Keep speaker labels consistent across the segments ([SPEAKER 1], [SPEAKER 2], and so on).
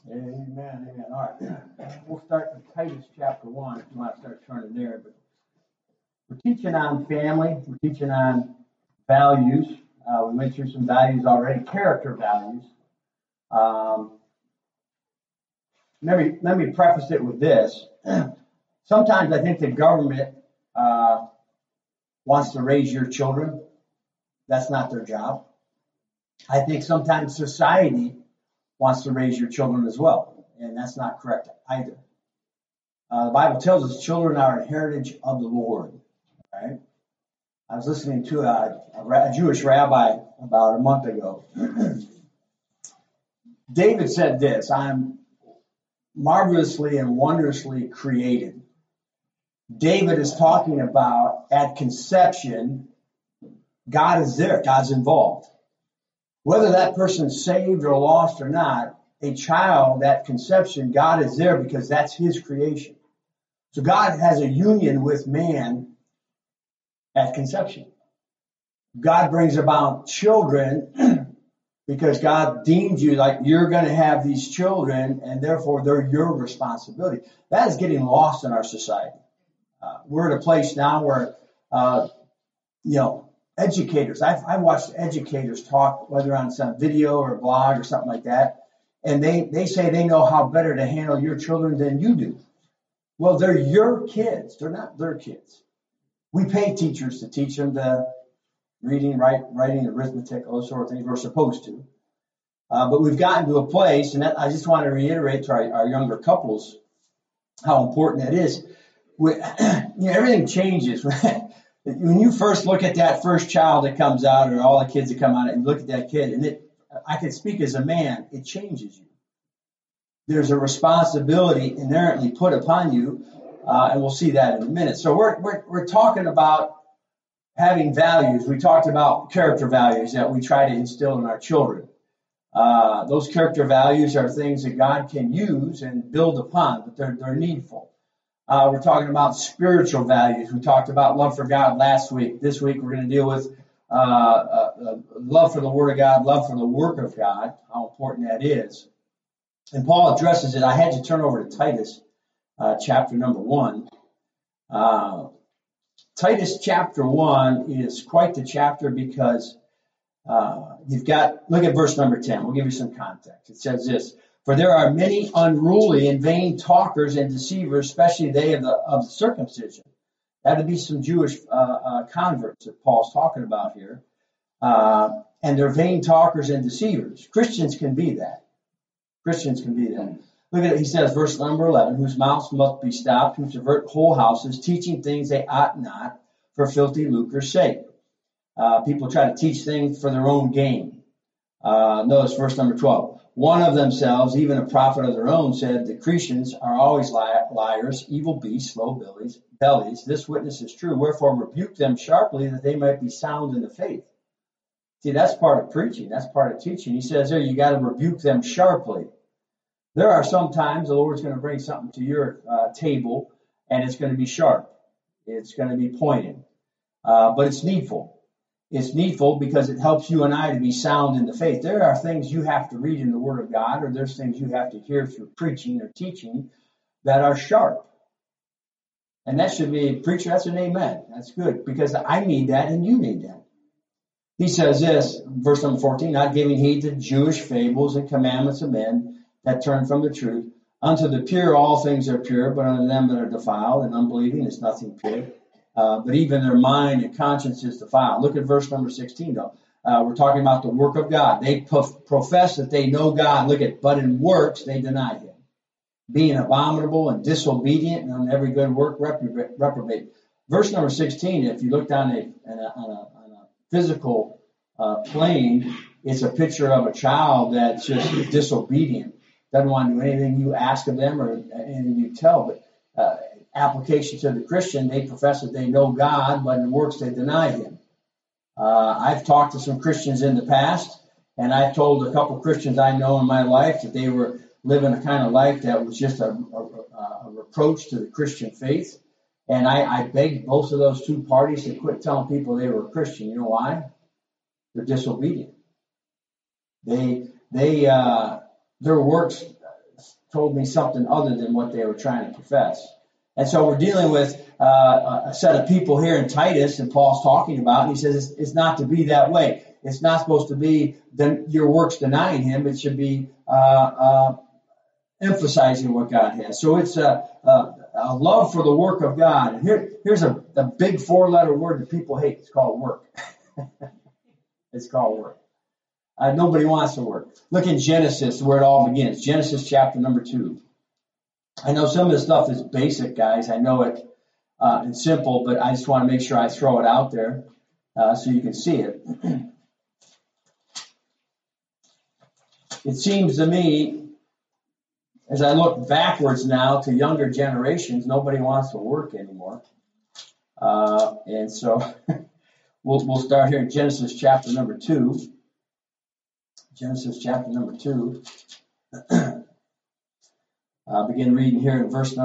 [SPEAKER 1] Amen. All right. We'll start with Titus chapter 1 if you want to start turning there. But we're teaching on family. We're teaching on values. We went through some values already, character values. Let me preface it with this. Sometimes I think the government wants to raise your children. That's not their job. I think sometimes society wants to raise your children as well, and that's not correct either. The Bible tells us children are a heritage of the Lord. Right? I was listening to a Jewish rabbi about a month ago. David said this: "I'm marvelously and wondrously created." David is talking about at conception, God is there, God's involved. Whether that person's saved or lost or not, a child at conception, God is there because that's his creation. So God has a union with man at conception. God brings about children because God deemed you like you're going to have these children, and therefore they're your responsibility. That is getting lost in our society. We're at a place now where, educators, I've watched educators talk, whether on some video or blog or something like that, and they say they know how better to handle your children than you do. Well, they're your kids. They're not their kids. We pay teachers to teach them the reading, writing, arithmetic, all those sort of things we're supposed to. But we've gotten to a place, and I just want to reiterate to our younger couples how important that is. Everything changes. When you first look at that first child that comes out, or all the kids that come out, and you look at that kid, and I can speak as a man, it changes you. There's a responsibility inherently put upon you, and we'll see that in a minute. So we're talking about having values. We talked about character values that we try to instill in our children. Those character values are things that God can use and build upon, but they're needful. We're talking about spiritual values. We talked about love for God last week. This week we're going to deal with love for the Word of God, love for the work of God, how important that is. And Paul addresses it. I had to turn over to Titus chapter number 1. Titus chapter 1 is quite the chapter because look at verse number 10. We'll give you some context. It says this: "For there are many unruly and vain talkers and deceivers, especially they of the circumcision." That would be some Jewish converts that Paul's talking about here. And they're vain talkers and deceivers. Christians can be that. Look at it. He says, verse number 11, "Whose mouths must be stopped, who subvert whole houses, teaching things they ought not, for filthy lucre's sake." People try to teach things for their own gain. Notice verse number 12. "One of themselves, even a prophet of their own, said, the Cretans are always liars, evil beasts, slow bellies. This witness is true. Wherefore rebuke them sharply, that they might be sound in the faith." See, that's part of preaching. That's part of teaching. He says there, you got to rebuke them sharply. There are some times the Lord's going to bring something to your table, and it's going to be sharp. It's going to be pointed. But it's needful. It's needful because it helps you and I to be sound in the faith. There are things you have to read in the Word of God, or there's things you have to hear through preaching or teaching that are sharp. And that should be, preacher, that's an amen. That's good, because I need that and you need that. He says this, verse number 14, "Not giving heed to Jewish fables and commandments of men that turn from the truth. Unto the pure all things are pure, but unto them that are defiled and unbelieving is nothing pure. But even their mind and conscience is defiled." Look at verse number 16, though. We're talking about the work of God. They profess that they know God. But in works they deny Him, being abominable and disobedient, and on every good work reprobate. Verse number 16, if you look down on a physical plane, it's a picture of a child that's just disobedient. Doesn't want to do anything you ask of them or anything you tell. But application to the Christian, they profess that they know God, but in works they deny Him. I've talked to some Christians in the past, and I've told a couple Christians I know in my life that they were living a kind of life that was just a reproach to the Christian faith. And I begged both of those two parties to quit telling people they were a Christian. You know why? They're disobedient. Their works told me something other than what they were trying to profess. And so we're dealing with a set of people here in Titus, and Paul's talking about, and he says it's not to be that way. It's not supposed to be your works denying him. It should be emphasizing what God has. So it's a love for the work of God. And here's a big 4-letter word that people hate. It's called work. It's called work. Nobody wants to work. Look in Genesis, where it all begins. Genesis chapter number 2. I know some of this stuff is basic, guys. I know it and simple, but I just want to make sure I throw it out there so you can see it. It seems to me, as I look backwards now to younger generations, nobody wants to work anymore. And so we'll start here in Genesis chapter number 2. Genesis chapter number 2. Begin reading here in verse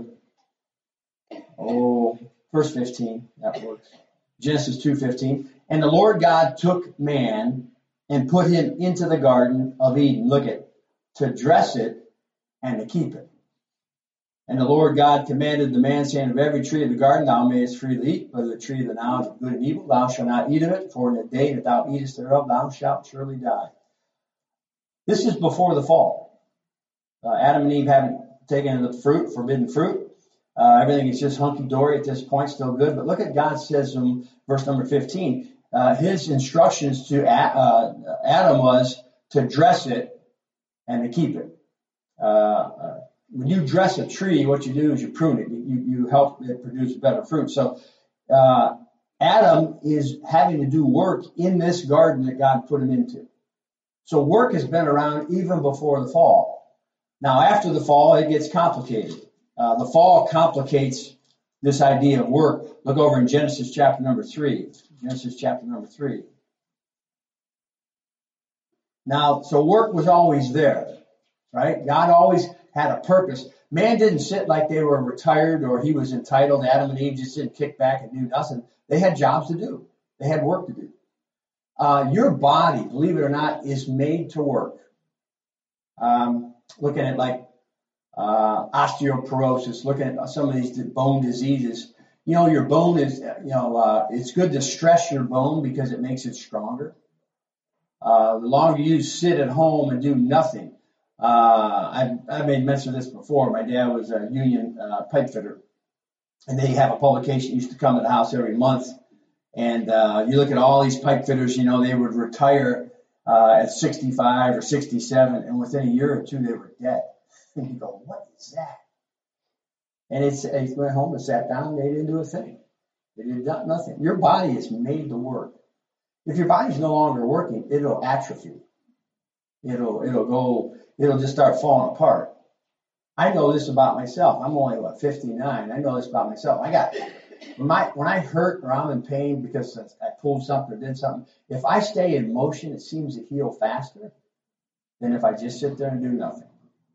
[SPEAKER 1] 15. That works. Genesis 2:15. And the Lord God took man and put him into the Garden of Eden. Look at, to dress it and to keep it. And the Lord God commanded the man, saying, of every tree of the garden thou mayest freely eat, but of the tree of the knowledge of good and evil thou shalt not eat of it, for in the day that thou eatest thereof thou shalt surely die. This is before the fall. Adam and Eve haven't taken the fruit, forbidden fruit. Everything is just hunky-dory at this point, still good. But look at God says in verse number 15, his instructions to Adam was to dress it and to keep it. When you dress a tree, what you do is you prune it. You help it produce better fruit. So Adam is having to do work in this garden that God put him into. So work has been around even before the fall. Now, after the fall, it gets complicated. The fall complicates this idea of work. Look over in Genesis chapter number 3. Genesis chapter number 3. Now, so work was always there, right? God always had a purpose. Man didn't sit like they were retired or he was entitled. Adam and Eve just didn't kick back and do nothing. They had jobs to do. They had work to do. Your body, believe it or not, is made to work. Looking at like osteoporosis, looking at some of these bone diseases. You know, your bone is, it's good to stress your bone because it makes it stronger. The longer you sit at home and do nothing. I've made mention of this before. My dad was a union pipe fitter, and they have a publication that used to come to the house every month. And you look at all these pipe fitters, they would retire at 65 or 67, and within a year or two, they were dead. And you go, what is that? And they went home and sat down, and they didn't do a thing. They did nothing. Your body is made to work. If your body's no longer working, it'll atrophy. It'll just start falling apart. I know this about myself. I'm only 59. I know this about myself. When I hurt or I'm in pain because I pulled something or did something, if I stay in motion, it seems to heal faster than if I just sit there and do nothing.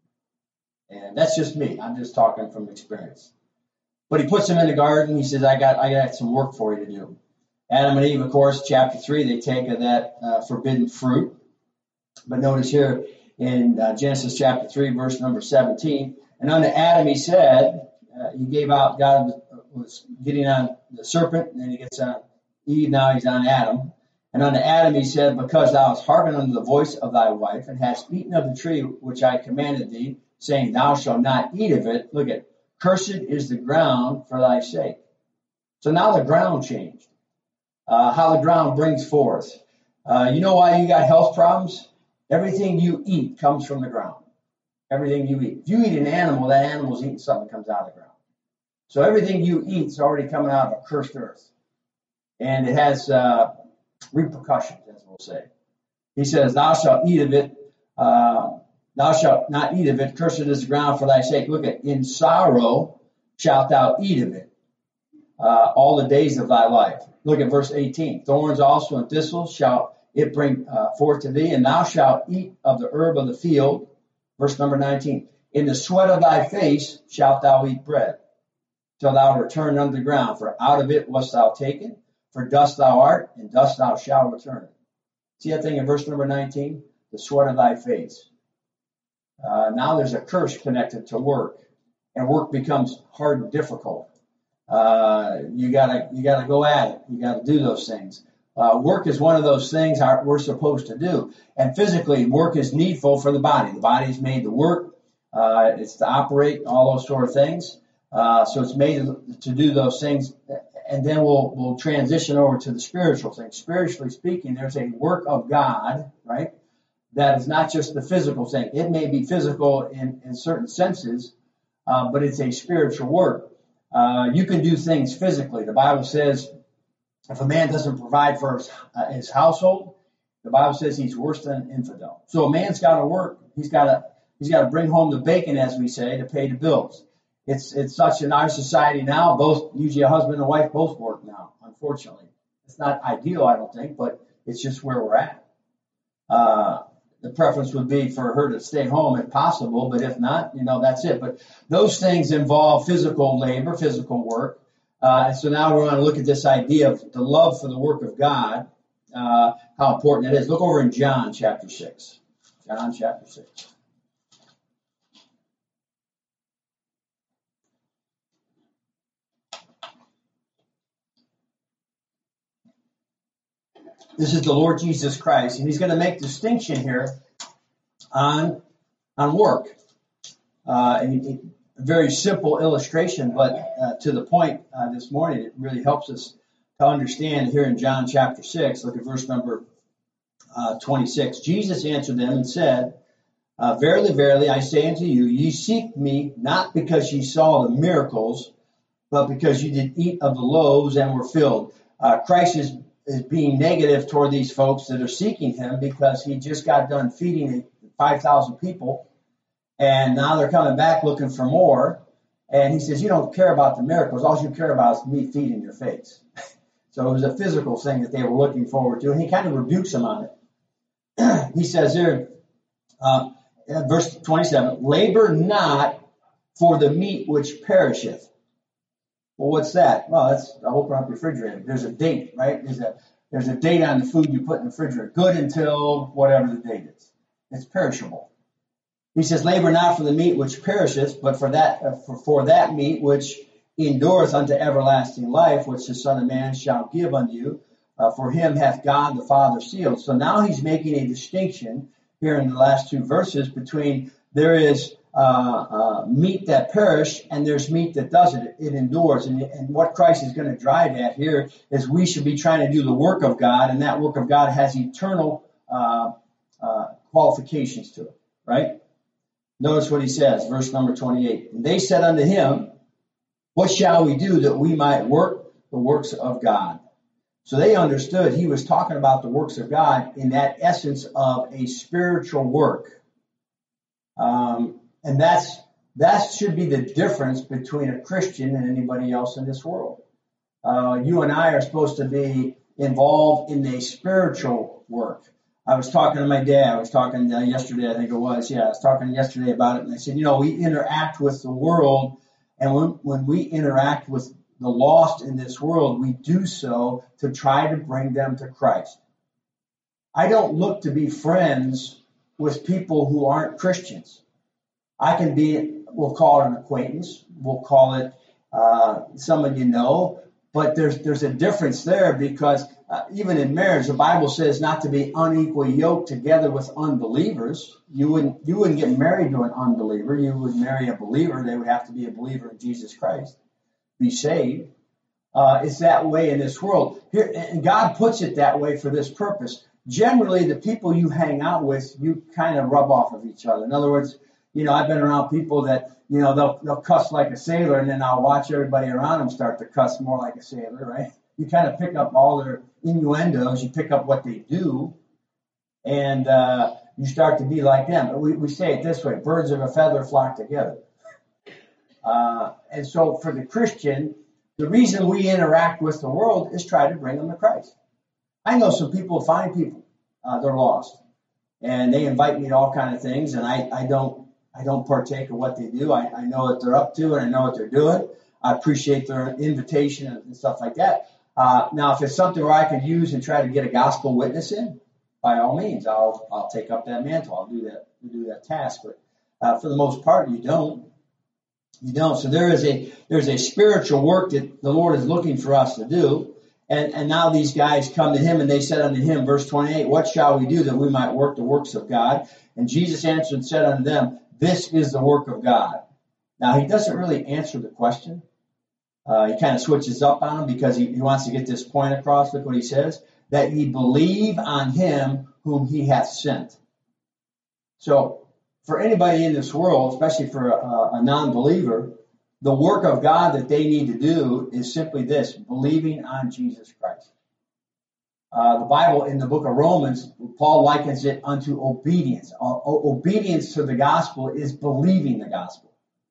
[SPEAKER 1] And that's just me. I'm just talking from experience. But he puts them in the garden. He says, I got some work for you to do. Adam and Eve, of course, chapter 3, they take of that forbidden fruit. But notice here in Genesis chapter 3, verse number 17, and unto Adam he said, he gave out, God was getting on the serpent, and then he gets on Eve, now he's on Adam. And unto Adam he said, because thou hast hearkened unto the voice of thy wife, and hast eaten of the tree which I commanded thee, saying, thou shalt not eat of it. Look at, cursed is the ground for thy sake. So now the ground changed. How the ground brings forth. You know why you got health problems? Everything you eat comes from the ground. Everything you eat. If you eat an animal, that animal's eating something that comes out of the ground. So everything you eat is already coming out of a cursed earth. And it has repercussions, as we'll say. He says, thou shalt eat of it. Thou shalt not eat of it. Cursed is the ground for thy sake. Look at, in sorrow shalt thou eat of it all the days of thy life. Look at verse 18. Thorns also and thistles shall it bring forth to thee, and thou shalt eat of the herb of the field. Verse number 19. In the sweat of thy face shalt thou eat bread, till thou return unto the ground. For out of it wast thou taken, for dust thou art, and dust thou shalt return. See that thing in verse number 19? The sweat of thy face. Now there's a curse connected to work, and work becomes hard and difficult. You gotta go at it. You gotta do those things. Work is one of those things we're supposed to do. And physically, work is needful for the body. The body's made to work. It's to operate, all those sort of things. So it's made to do those things. And then we'll transition over to the spiritual thing. Spiritually speaking, there's a work of God, right? That is not just the physical thing. It may be physical in certain senses, but it's a spiritual work. You can do things physically. The Bible says if a man doesn't provide for his household, the Bible says he's worse than an infidel. So a man's got to work. He's got to bring home the bacon, as we say, to pay the bills. It's such in our society now. Both usually a husband and wife both work now. Unfortunately, it's not ideal, I don't think, but it's just where we're at. The preference would be for her to stay home if possible, but if not, that's it. But those things involve physical labor, physical work. And so now we're going to look at this idea of the love for the work of God, how important it is. Look over in John chapter 6. John chapter 6. This is the Lord Jesus Christ, and he's going to make distinction here on work. A very simple illustration, but to the point this morning, it really helps us to understand here in John chapter 6. Look at verse number 26. Jesus answered them and said, Verily, verily, I say unto you, ye seek me not because ye saw the miracles, but because you did eat of the loaves and were filled. Christ is being negative toward these folks that are seeking him because he just got done feeding 5,000 people, and now they're coming back looking for more. And he says, you don't care about the miracles. All you care about is me feeding your face. So it was a physical thing that they were looking forward to, and he kind of rebukes them on it. He says there, verse 27, labor not for the meat which perisheth. Well, what's that? Well, that's open up your refrigerator. There's a date, right? There's a date on the food you put in the refrigerator. Good until whatever the date is. It's perishable. He says, labor not for the meat which perisheth, but for that meat which endureth unto everlasting life, which the Son of Man shall give unto you. For him hath God the Father sealed. So now he's making a distinction here in the last two verses between there is meat that perish and there's meat that doesn't. It endures. And what Christ is going to drive at here is we should be trying to do the work of God, and that work of God has eternal qualifications to it, right? Notice what he says, verse number 28. And they said unto him, what shall we do that we might work the works of God? So they understood he was talking about the works of God in that essence of a spiritual work. And that should be the difference between a Christian and anybody else in this world. You and I are supposed to be involved in a spiritual work. I was talking to my dad. I was talking yesterday, I think it was. Yeah, I was talking yesterday about it. And I said, we interact with the world. And when we interact with the lost in this world, we do so to try to bring them to Christ. I don't look to be friends with people who aren't Christians. I can be, we'll call it an acquaintance. We'll call it someone you know. But there's a difference there because even in marriage, the Bible says not to be unequally yoked together with unbelievers. You wouldn't get married to an unbeliever. You would marry a believer. They would have to be a believer in Jesus Christ, be saved. It's that way in this world. Here, and God puts it that way for this purpose. Generally, the people you hang out with, you kind of rub off of each other. In other words, I've been around people that, they'll cuss like a sailor, and then I'll watch everybody around them start to cuss more like a sailor, right? You kind of pick up all their innuendos, you pick up what they do, and you start to be like them. We say it this way, birds of a feather flock together. And so for the Christian, the reason we interact with the world is try to bring them to Christ. I know some people, fine people, they're lost, and they invite me to all kinds of things, and I don't partake of what they do. I know what they're up to, and I know what they're doing. I appreciate their invitation and stuff like that. Now, if it's something where I can use and try to get a gospel witness in, by all means, I'll take up that mantle. I'll do that task. But For the most part, you don't. You don't. So there's a spiritual work that the Lord is looking for us to do. And now these guys come to him and they said unto him, verse 28, what shall we do that we might work the works of God? And Jesus answered and said unto them, this is the work of God. Now, he doesn't really answer the question. He kind of switches up on them because he wants to get this point across. Look what he says, that ye believe on him whom he hath sent. So for anybody in this world, especially for a non-believer, the work of God that they need to do is simply this, believing on Jesus Christ. The Bible in the book of Romans, Paul likens it unto obedience. Obedience to the gospel is believing the gospel.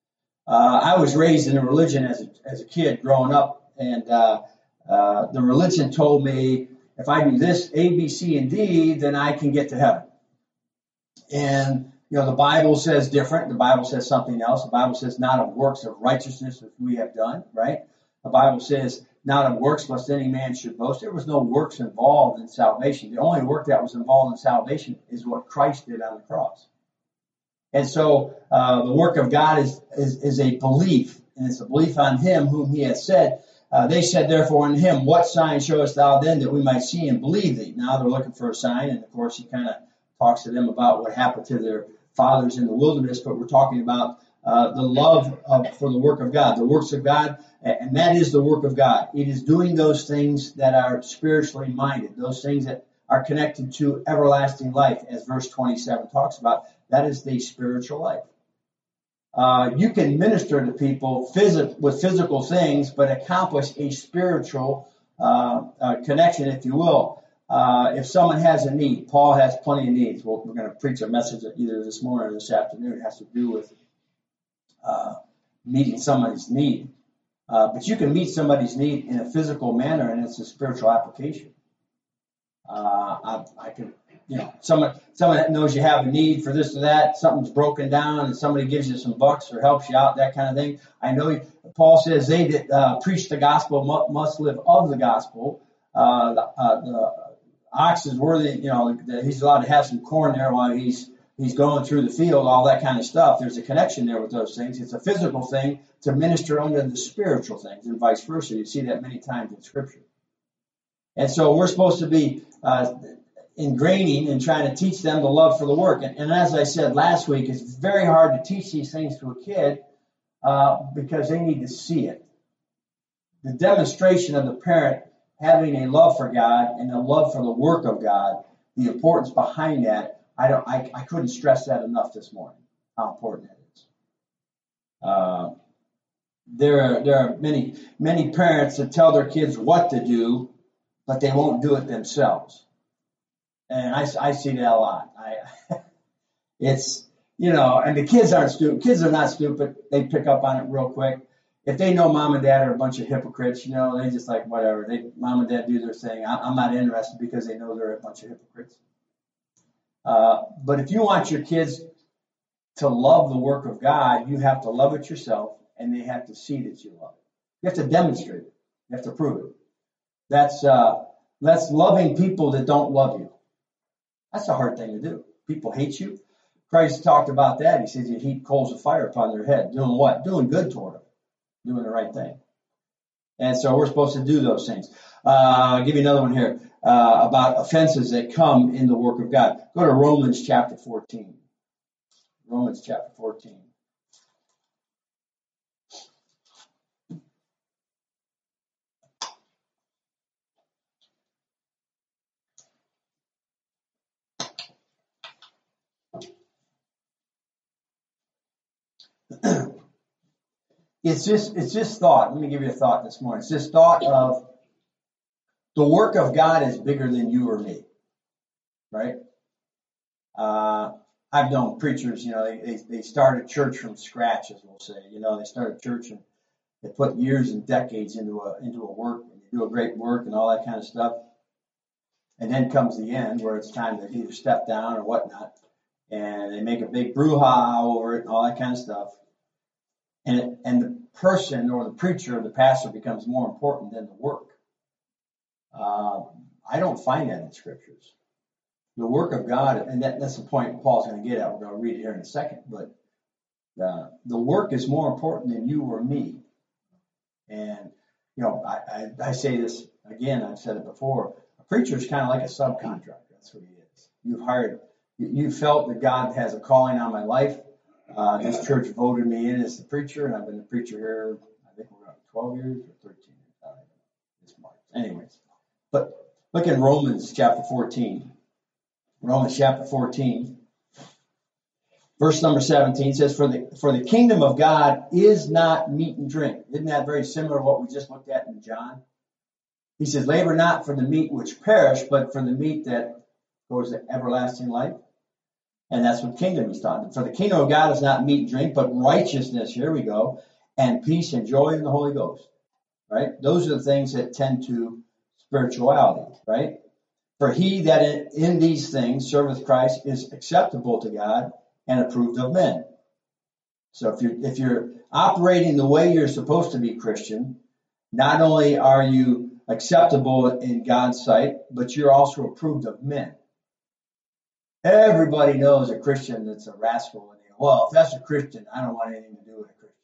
[SPEAKER 1] I was raised in a religion as a kid growing up, and the religion told me if I do this, A, B, C, and D, then I can get to heaven. And the Bible says different. The Bible says something else. The Bible says not of works of righteousness which we have done, right? The Bible says not of works lest any man should boast. There was no works involved in salvation. The only work that was involved in salvation is what Christ did on the cross. And so the work of God is a belief, and it's a belief on him whom he has said. They said, therefore, unto him, what sign showest thou then that we might see and believe thee? Now they're looking for a sign, and of course he kind of talks to them about what happened to their fathers in the wilderness, but we're talking about the love for the work of God, the works of God, and that is the work of God. It is doing those things that are spiritually minded, those things that are connected to everlasting life, as verse 27 talks about. That is the spiritual life. You can minister to people with physical things, but accomplish a spiritual connection, if you will. If someone has a need, Paul has plenty of needs. Well, we're going to preach a message either this morning or this afternoon. It has to do with meeting somebody's need. But you can meet somebody's need in a physical manner, and it's a spiritual application. I can, someone that knows you have a need for this or that, something's broken down, and somebody gives you some bucks or helps you out, that kind of thing. I know Paul says they that preach the gospel must live of the gospel. The ox is worthy, he's allowed to have some corn there while he's going through the field, all that kind of stuff. There's a connection there with those things. It's a physical thing to minister unto the spiritual things, and vice versa. You see that many times in Scripture. And so we're supposed to be ingraining and trying to teach them the love for the work. And as I said last week, it's very hard to teach these things to a kid because they need to see it. The demonstration of the parent having a love for God and a love for the work of God, the importance behind that, I couldn't stress that enough this morning, how important that is. There are many parents that tell their kids what to do, but they won't do it themselves. And I see that a lot. It's, and the kids aren't stupid. Kids are not stupid. They pick up on it real quick. If they know mom and dad are a bunch of hypocrites, they just like whatever. Mom and dad do their thing. I'm not interested because they know they're a bunch of hypocrites. But if you want your kids to love the work of God, you have to love it yourself, and they have to see that you love it. You have to demonstrate it. You have to prove it. That's loving people that don't love you. That's a hard thing to do. People hate you. Christ talked about that. He says you heap coals of fire upon their head. Doing what? Doing good toward them. Doing the right thing. And so we're supposed to do those things. I'll give you another one here about offenses that come in the work of God. Go to Romans chapter 14. Romans chapter 14. It's just thought. Let me give you a thought this morning. It's this thought of the work of God is bigger than you or me, right? I've known preachers, they started church from scratch, as we'll say. They started church and they put years and decades into a work, and they do a great work and all that kind of stuff. And then comes the end where it's time to either step down or whatnot, and they make a big brouhaha over it and all that kind of stuff. And the person or the preacher or the pastor becomes more important than the work. I don't find that in Scriptures. The work of God, and that's the point Paul's going to get at. We're going to read it here in a second. But The work is more important than you or me. And, I say this again, I've said it before. A preacher is kind of like a subcontractor. That's what he is. You felt that God has a calling on my life. This church voted me in as the preacher, and I've been the preacher here, I think we're on 12 years or 13 years. This March. Anyways, but look in Romans chapter 14. Romans chapter 14. Verse number 17 says, for the kingdom of God is not meat and drink. Isn't that very similar to what we just looked at in John? He says, labor not for the meat which perish, but for the meat that goes to everlasting life. And that's what kingdom he's talking. For the kingdom of God is not meat and drink, but righteousness, here we go, and peace and joy in the Holy Ghost. Right? Those are the things that tend to spirituality, right? For he that in these things serveth Christ is acceptable to God and approved of men. So if you're operating the way you're supposed to be Christian, not only are you acceptable in God's sight, but you're also approved of men. Everybody knows a Christian that's a rascal. And well, if that's a Christian, I don't want anything to do with a Christian.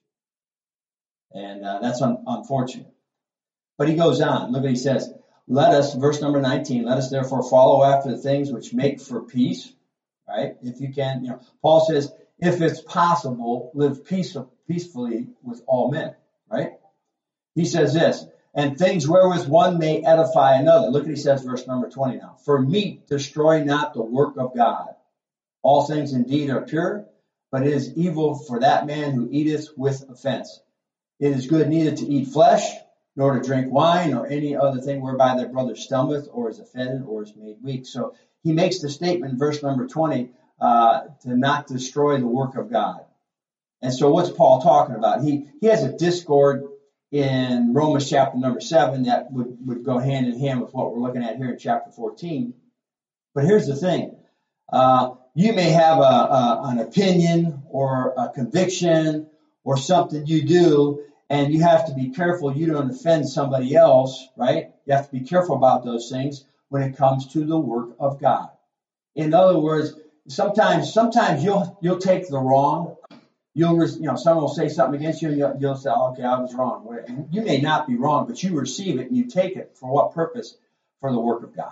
[SPEAKER 1] And that's unfortunate. But he goes on. Look what he says. Let us, verse number 19, let us therefore follow after the things which make for peace. Right? If you can, Paul says, if it's possible, live peacefully with all men. Right? He says this, and things wherewith one may edify another. Look what he says, verse number 20 now. For meat destroy not the work of God. All things indeed are pure, but it is evil for that man who eateth with offense. It is good neither to eat flesh, nor to drink wine, or any other thing whereby their brother stumbleth, or is offended, or is made weak. So he makes the statement, verse number 20, to not destroy the work of God. And so what's Paul talking about? He has a discord in Romans chapter number 7 that would go hand in hand with what we're looking at here in chapter 14. But here's the thing. You may have an opinion or a conviction or something you do, and you have to be careful you don't offend somebody else, right? You have to be careful about those things when it comes to the work of God. In other words, sometimes you'll take the wrong. Someone will say something against you, and you'll say, okay, I was wrong. You may not be wrong, but you receive it and you take it for what purpose? For the work of God.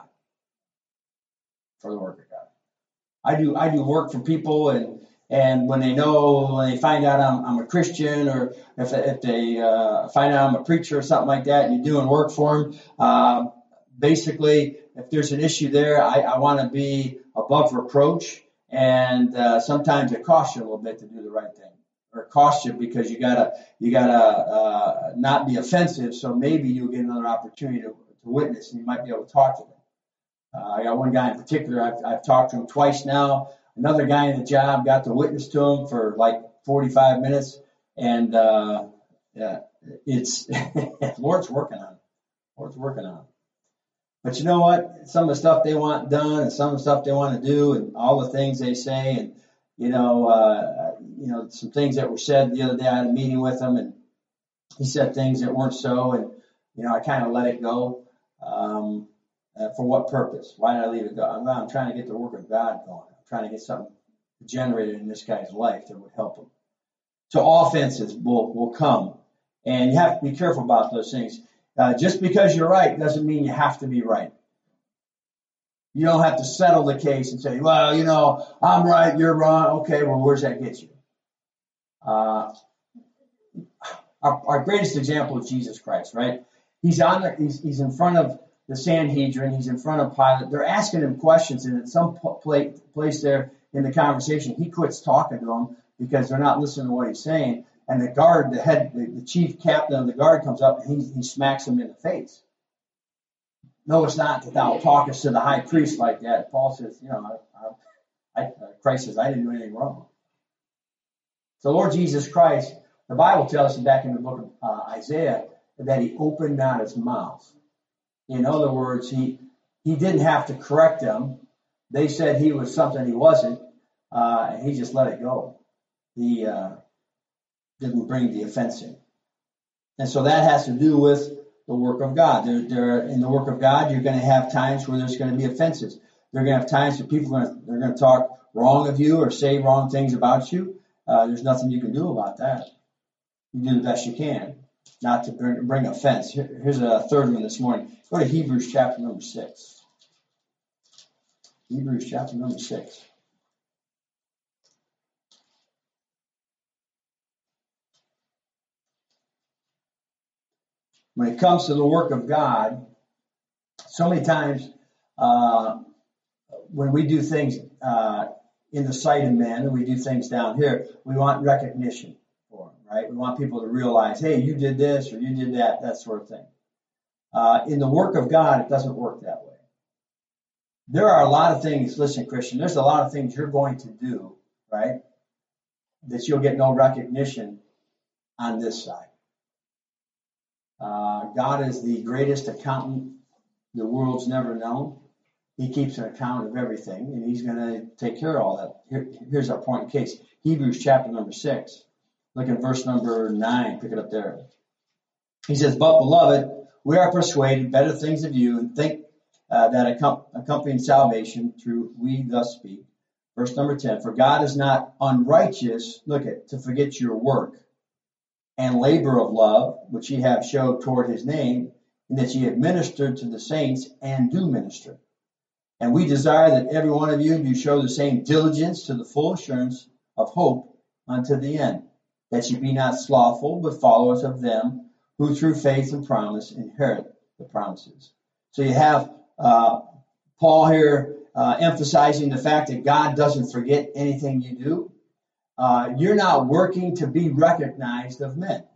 [SPEAKER 1] For the work of God. I do work for people, and when they find out I'm a Christian, or if they find out I'm a preacher or something like that, and you're doing work for them, basically, if there's an issue there, I want to be above reproach, and sometimes it costs you a little bit to do the right thing, or it costs you because you gotta not be offensive, so maybe you'll get another opportunity to witness, and you might be able to talk to them. I got one guy in particular, I've talked to him twice now. Another guy in the job, got to witness to him for like 45 minutes, and it's Lord's working on it. Lord's working on it. But you know what? Some of the stuff they want done, and some of the stuff they want to do, and all the things they say, and some things that were said the other day. I had a meeting with him, and he said things that weren't so, and I kind of let it go. For what purpose? Why did I leave it go? I'm trying to get the work of God going. I'm trying to get something generated in this guy's life that would help him. So offenses will come, and you have to be careful about those things. Just because you're right doesn't mean you have to be right. You don't have to settle the case and say, well, I'm right, you're wrong. Okay, well, where's that get you? Our greatest example is Jesus Christ, right? He's in front of the Sanhedrin. He's in front of Pilate. They're asking him questions, and at some place there in the conversation, he quits talking to them because they're not listening to what he's saying. And the guard, the chief captain of the guard comes up, and he smacks him in the face. No, it's not that thou talkest to the high priest like that. Paul says, Christ says, I didn't do anything wrong. So Lord Jesus Christ, the Bible tells us back in the book of Isaiah that he opened not his mouth. In other words, he didn't have to correct them. They said he was something he wasn't, and he just let it go. He didn't bring the offense in. And so that has to do with the work of God. In the work of God, you're going to have times where there's going to be offenses. They're going to have times where they're going to talk wrong of you or say wrong things about you. There's nothing you can do about that. You do the best you can, not to bring offense. Here's a third one this morning. Go to Hebrews chapter number 6. Hebrews chapter number 6. When it comes to the work of God, so many times when we do things in the sight of men, and we do things down here, we want recognition for them, right? We want people to realize, hey, you did this or you did that sort of thing. In the work of God, it doesn't work that way. There are a lot of things, listen, Christian, there's a lot of things you're going to do, right, that you'll get no recognition on this side. God is the greatest accountant the world's never known. He keeps an account of everything, and he's going to take care of all that. Here's our point in case. Hebrews chapter number 6. Look at verse number 9. Pick it up there. He says, but beloved, we are persuaded better things of you, and think that accompanying salvation through we thus speak. Verse number 10. For God is not unrighteous, to forget your work and labor of love, which ye have showed toward his name, and that ye have ministered to the saints and do minister. And we desire that every one of you do show the same diligence to the full assurance of hope unto the end, that ye be not slothful, but followers of them who through faith and promise inherit the promises. So you have Paul here emphasizing the fact that God doesn't forget anything you do. You're not working to be recognized of men.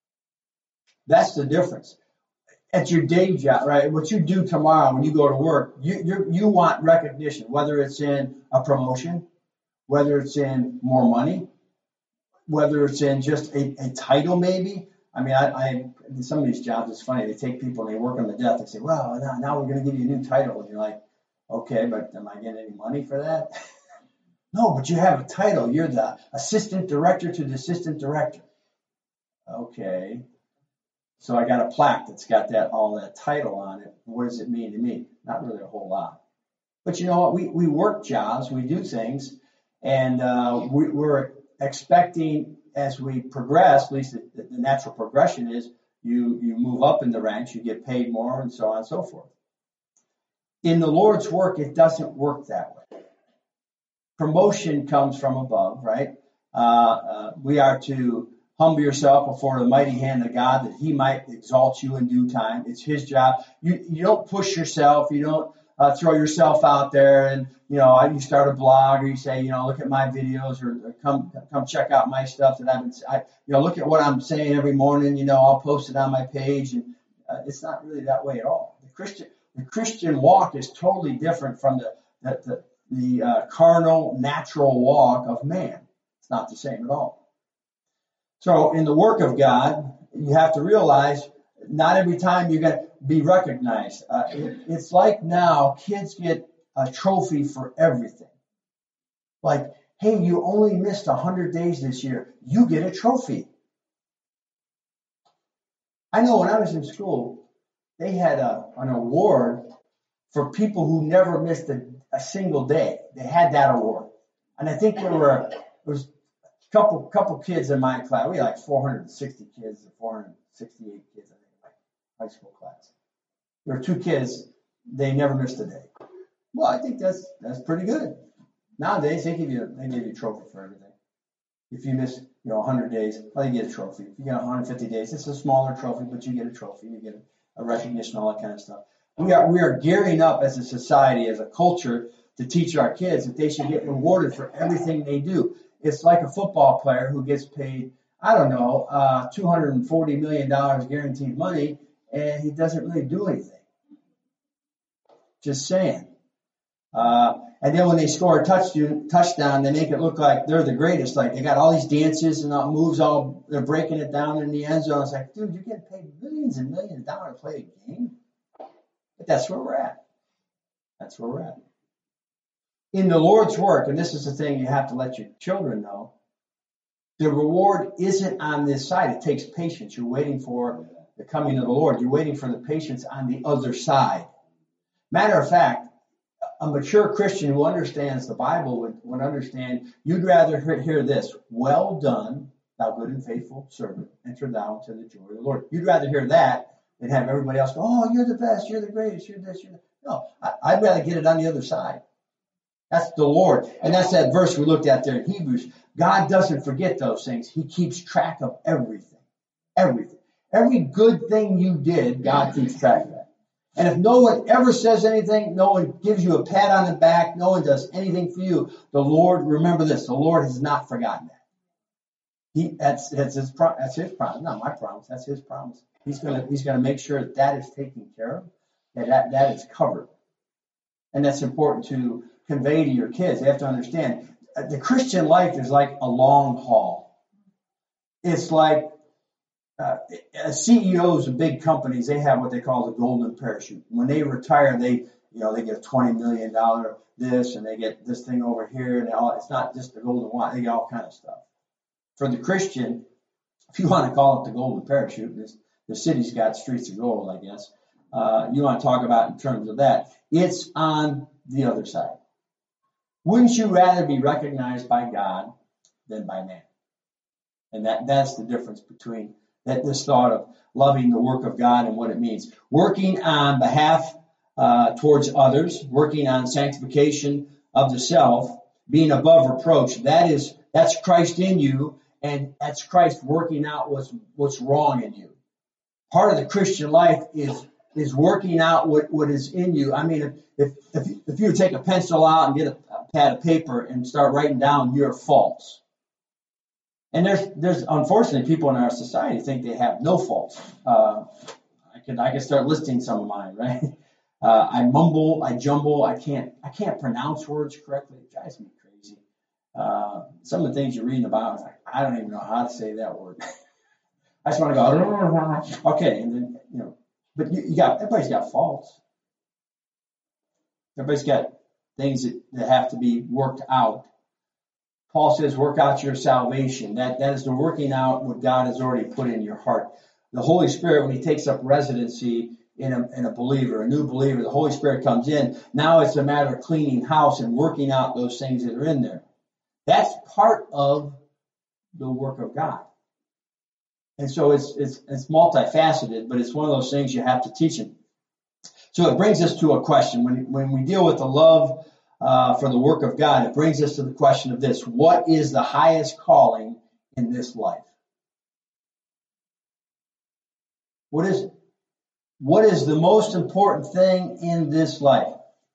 [SPEAKER 1] That's the difference. At your day job, right? What you do tomorrow when you go to work, you want recognition, whether it's in a promotion, whether it's in more money, whether it's in just a title, maybe. I mean, I some of these jobs, it's funny. They take people and they work on the death. They say, well, now we're going to give you a new title. And you're like, okay, but am I getting any money for that? No, but you have a title. You're the assistant director to the assistant director. Okay. So I got a plaque that's got all that title on it. What does it mean to me? Not really a whole lot. But you know what? We work jobs, we do things, and we're expecting as we progress, at least the natural progression is you move up in the ranks, you get paid more, and so on and so forth. In the Lord's work, it doesn't work that way. Promotion comes from above, right? We are to humble yourself before the mighty hand of God that he might exalt you in due time. It's his job. You don't push yourself. You don't throw yourself out there and, you start a blog or you say, look at my videos or come check out my stuff that look at what I'm saying every morning. I'll post it on my page. And it's not really that way at all. The Christian walk is totally different from the carnal, natural walk of man. It's not the same at all. So in the work of God, you have to realize not every time you're going to be recognized. It's like now kids get a trophy for everything. Like, hey, you only missed 100 days this year. You get a trophy. I know when I was in school, they had an award for people who never missed a single day. They had that award. And I think there was couple kids in my class. We had like 460 kids, 468 kids, I think, in my high school class. There were 2 kids, they never missed a day. Well, I think that's pretty good. Nowadays, they give you a trophy for everything. If you miss 100 days, well, you get a trophy. If you get 150 days, it's a smaller trophy, but you get a trophy. You get a recognition, all that kind of stuff. We are gearing up as a society, as a culture, to teach our kids that they should get rewarded for everything they do. It's like a football player who gets paid, $240 million guaranteed money, and he doesn't really do anything. Just saying. And then when they score a touchdown, they make it look like they're the greatest. Like they got all these dances and moves, they're breaking it down in the end zone. It's like, dude, you're getting paid millions and millions of dollars to play a game. But that's where we're at. That's where we're at. In the Lord's work, and this is the thing you have to let your children know, the reward isn't on this side. It takes patience. You're waiting for the coming of the Lord. You're waiting for the patience on the other side. Matter of fact, A mature Christian who understands the Bible would understand, you'd rather hear this, well done, thou good and faithful servant, enter thou into the joy of the Lord. You'd rather hear that than have everybody else go, oh, you're the best, you're the greatest, you're this, you're that. No, I'd rather get it on the other side. That's the Lord. And that's that verse we looked at there in Hebrews. God doesn't forget those things. He keeps track of everything. Everything. Every good thing you did, God keeps track of that. And if no one ever says anything, no one gives you a pat on the back, no one does anything for you, the Lord, remember this, the Lord has not forgotten that. That's his promise, not my promise, that's his promise. He's gonna make sure that is taken care of, that is covered. And that's important to convey to your kids. They have to understand the Christian life is like a long haul. It's like CEOs of big companies, they have what they call the golden parachute. When they retire, they get a $20 million this, and they get this thing over here, and it's not just the golden watch, they get all kind of stuff. For the Christian, if you want to call it the golden parachute, the city's got streets of gold, I guess. You want to talk about in terms of that, it's on the other side. Wouldn't you rather be recognized by God than by man? And that's the difference between this thought of loving the work of God and what it means. Working on behalf towards others, working on sanctification of the self, being above reproach. That's Christ in you, and that's Christ working out what's wrong in you. Part of the Christian life is working out what is in you. I mean, if you take a pencil out and get a pad of paper and start writing down your faults. And there's unfortunately people in our society think they have no faults. I could start listing some of mine, right? I mumble, I jumble, I can't pronounce words correctly. It drives me crazy. Some of the things you're reading about, I don't even know how to say that word. I just want to go, okay, and then but everybody's got faults. Everybody's got things that have to be worked out. Paul says, work out your salvation. That is the working out what God has already put in your heart. The Holy Spirit, when he takes up residency in a believer, a new believer, the Holy Spirit comes in. Now it's a matter of cleaning house and working out those things that are in there. That's part of the work of God. And so it's multifaceted, but it's one of those things you have to teach him. So it brings us to a question. When we deal with the love for the work of God, it brings us to the question of this. What is the highest calling in this life? What is it? What is the most important thing in this life?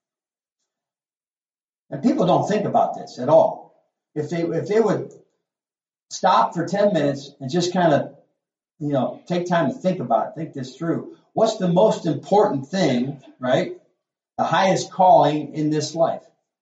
[SPEAKER 1] And people don't think about this at all. If they would stop for 10 minutes and just kind of, take time to think about it, think this through. What's the most important thing, right? The highest calling in this life?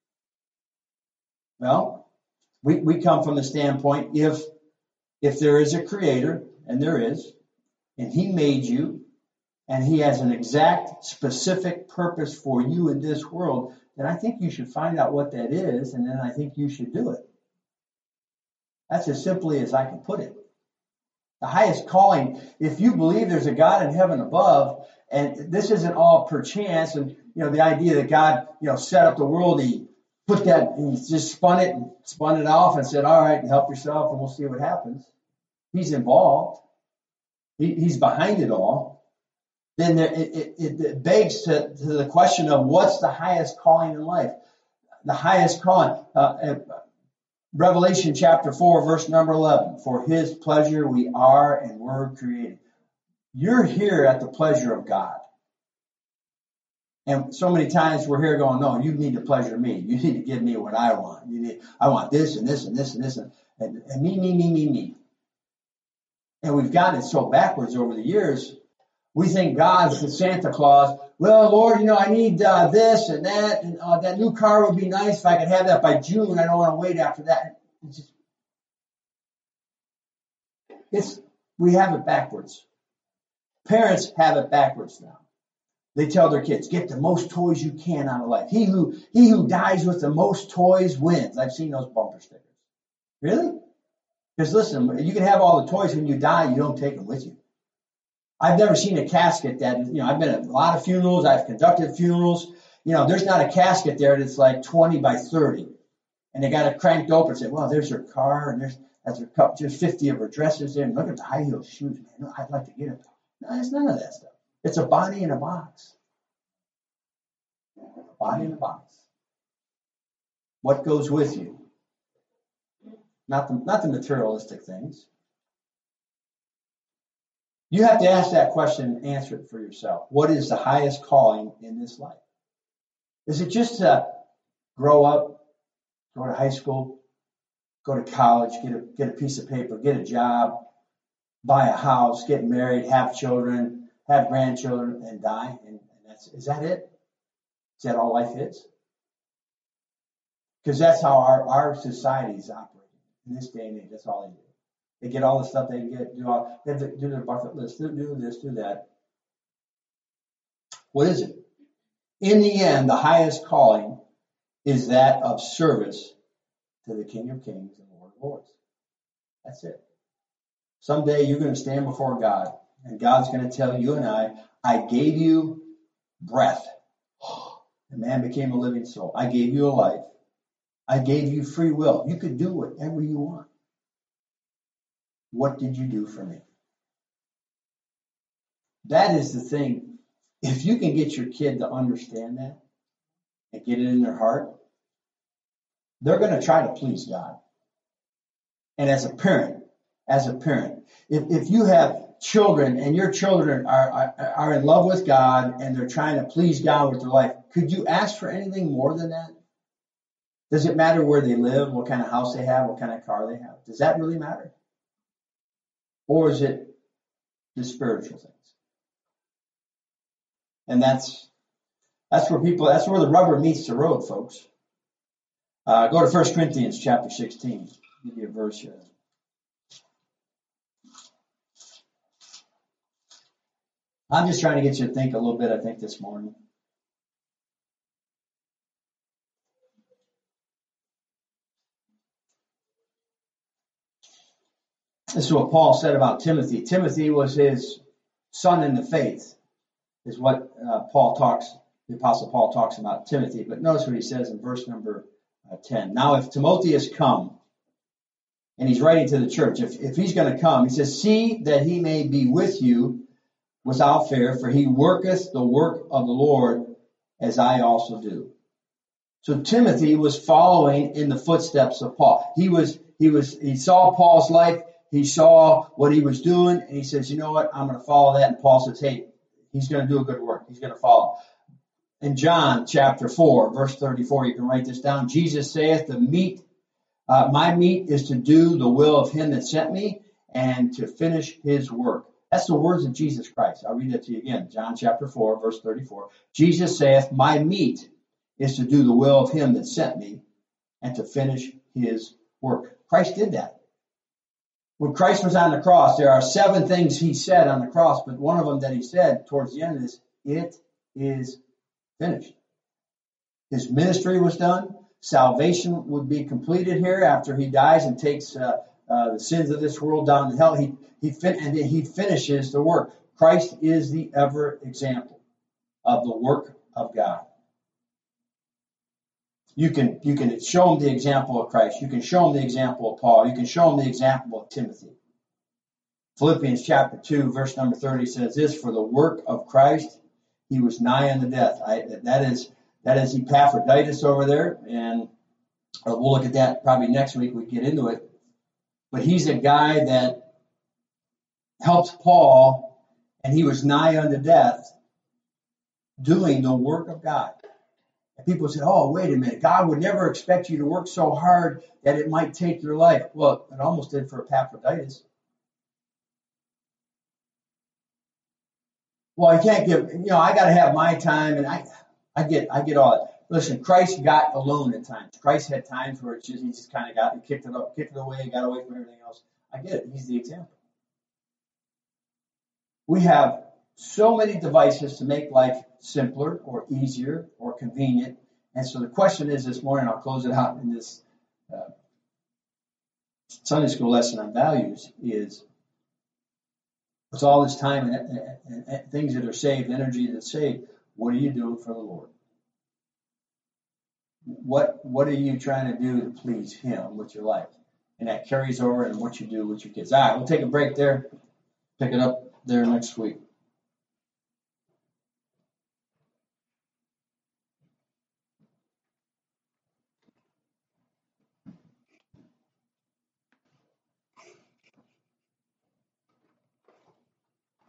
[SPEAKER 1] Well, we come from the standpoint, if there is a creator, and there is, and he made you, and he has an exact, specific purpose for you in this world, then I think you should find out what that is, and then I think you should do it. That's as simply as I can put it. The highest calling, if you believe there's a God in heaven above, and this isn't all perchance, and the idea that God, set up the world, he put that, he just spun it off and said, all right, help yourself and we'll see what happens. He's involved. He's behind it all. Then it begs to the question of what's the highest calling in life? The highest calling. Revelation chapter 4, verse number 11. For his pleasure we are and were created. You're here at the pleasure of God. And so many times we're here going, no, you need to pleasure me. You need to give me what I want. I want this and this and this and this and me. And we've gotten it so backwards over the years. We think God's the Santa Claus. Well, Lord, I need this and that, and that new car would be nice if I could have that by June. I don't want to wait after that. We have it backwards. Parents have it backwards now. They tell their kids, get the most toys you can out of life. He who dies with the most toys wins. I've seen those bumper stickers. Really? Because listen, you can have all the toys when you die, you don't take them with you. I've never seen a casket that, I've been at a lot of funerals, I've conducted funerals, there's not a casket there that's like 20 by 30. And they got it cranked open and say, well, there's her car, and there's 50 of her dresses there, and look at the high heel shoes, man. No, I'd like to get it. No, it's none of that stuff. It's a body in a box. A body in a box. What goes with you? Not the materialistic things. You have to ask that question and answer it for yourself. What is the highest calling in this life? Is it just to grow up, go to high school, go to college, get a piece of paper, get a job, buy a house, get married, have children, have grandchildren, and die? And is that it? Is that all life is? Because that's how our society is operating in this day and age. That's all they do. They get all the stuff they can get, do their bucket list, do this, do that. What is it? In the end, the highest calling is that of service to the King of Kings and Lord of Lords. That's it. Someday you're going to stand before God, and God's going to tell you and I gave you breath. The man became a living soul. I gave you a life. I gave you free will. You could do whatever you want. What did you do for me? That is the thing. If you can get your kid to understand that and get it in their heart, they're going to try to please God. And as a parent, if you have children and your children are in love with God and they're trying to please God with their life, could you ask for anything more than that? Does it matter where they live, what kind of house they have, what kind of car they have? Does that really matter? Or is it the spiritual things? And that's where the rubber meets the road, folks. Go to 1 Corinthians chapter 16. I'll give you a verse here. I'm just trying to get you to think a little bit, I think, this morning. This is what Paul said about Timothy. Timothy was his son in the faith, is what the Apostle Paul talks about Timothy. But notice what he says in verse number 10. Now, if Timothy has come, and he's writing to the church, if he's going to come, he says, see that he may be with you without fear, for he worketh the work of the Lord, as I also do. So Timothy was following in the footsteps of Paul. He saw Paul's life. He saw what he was doing, and he says, you know what, I'm going to follow that. And Paul says, hey, he's going to do a good work. He's going to follow. In John chapter 4, verse 34, you can write this down. Jesus saith, my meat is to do the will of him that sent me and to finish his work. That's the words of Jesus Christ. I'll read that to you again. John chapter 4, verse 34. Jesus saith, my meat is to do the will of him that sent me and to finish his work. Christ did that. When Christ was on the cross, there are 7 things he said on the cross, but one of them that he said towards the end is, it is finished. His ministry was done. Salvation would be completed here after he dies and takes the sins of this world down to hell. He finishes the work. Christ is the ever example of the work of God. You can show them the example of Christ. You can show them the example of Paul. You can show them the example of Timothy. Philippians chapter 2, verse number 30 says this, for the work of Christ, he was nigh unto death. That is Epaphroditus over there, and we'll look at that probably next week. We get into it. But he's a guy that helped Paul, and he was nigh unto death doing the work of God. And people say, oh, wait a minute. God would never expect you to work so hard that it might take your life. Well, it almost did for Epaphroditus. Well, I can't give, I got to have my time, and I get all that. Listen, Christ got alone at times. Christ had times where he just kind of kicked it away, got away from everything else. I get it. He's the example. We have so many devices to make life simpler or easier or convenient. And so the question is this morning, I'll close it out in this Sunday school lesson on values, is with all this time and things that are saved, energy that's saved, what are you doing for the Lord? What are you trying to do to please Him with your life? And that carries over in what you do with your kids. All right, we'll take a break there. Pick it up there next week.